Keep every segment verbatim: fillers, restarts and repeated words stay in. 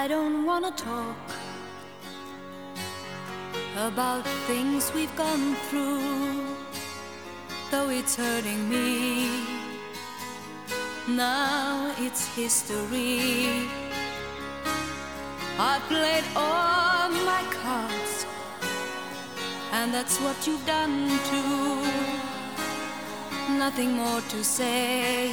I don't wanna talk about things we've gone through, though it's hurting me. Now it's history. I played all my cards, and that's what you've done too. Nothing more to say,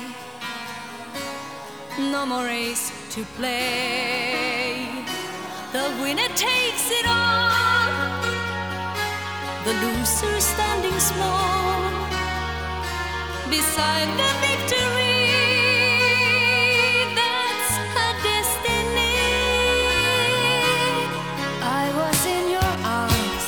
no more race to play. The winner takes it all, the loser standing small beside the victory. That's her destiny. I was in your arms,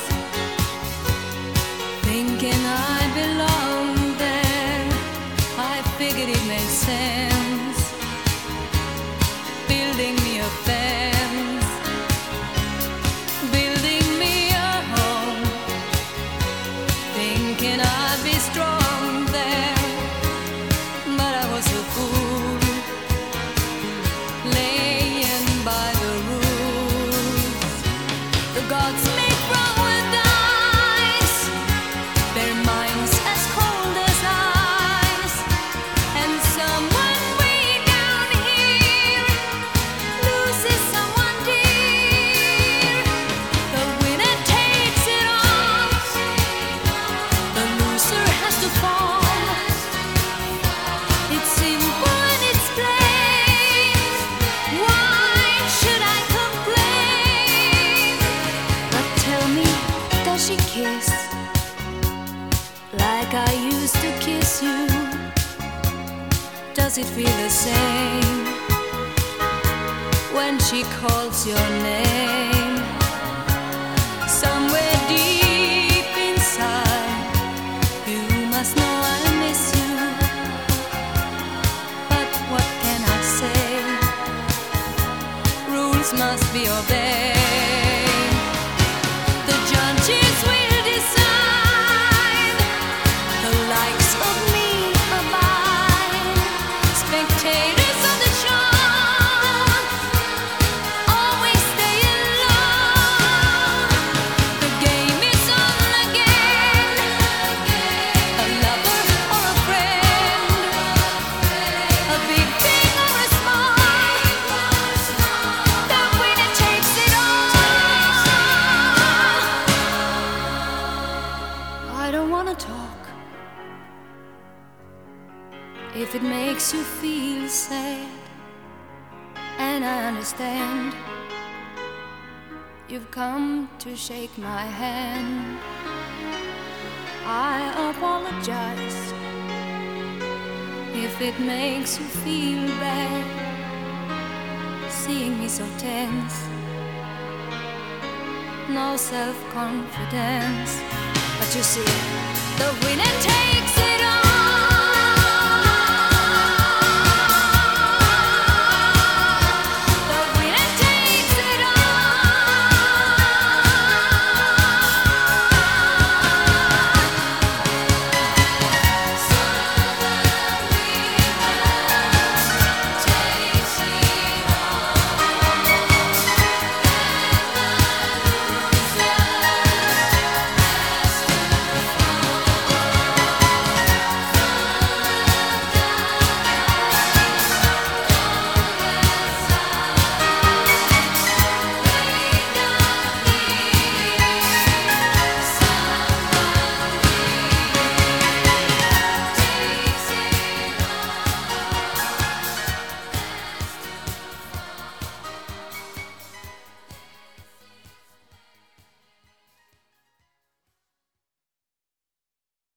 thinking I belonged there. I figured it made sense, building me a fence, building me a home, thinking I'd be strong there. But I was a fool, laying by the rules. The gods make wrong with dice, their minds as cold as ice, and someone way down here loses someone dear. The winner takes it all, the loser has to fall. It's simple and it's plain. Why should I complain? But tell me, does she kiss like I used to kiss you? Does it feel the same when she calls your name? Somewhere deep inside, you must know I miss you. But what can I say? Rules must be obeyed. The judges will decide, the likes of me abide. Spectators of the show always stay alone. The game is on again, a lover or a friend, a big thing or a small, the winner takes it all. I don't wanna talk if it makes you feel sad, and I understand. You've come to shake my hand. I apologize if it makes you feel bad, seeing me so tense, no self-confidence. But you see, the winner takes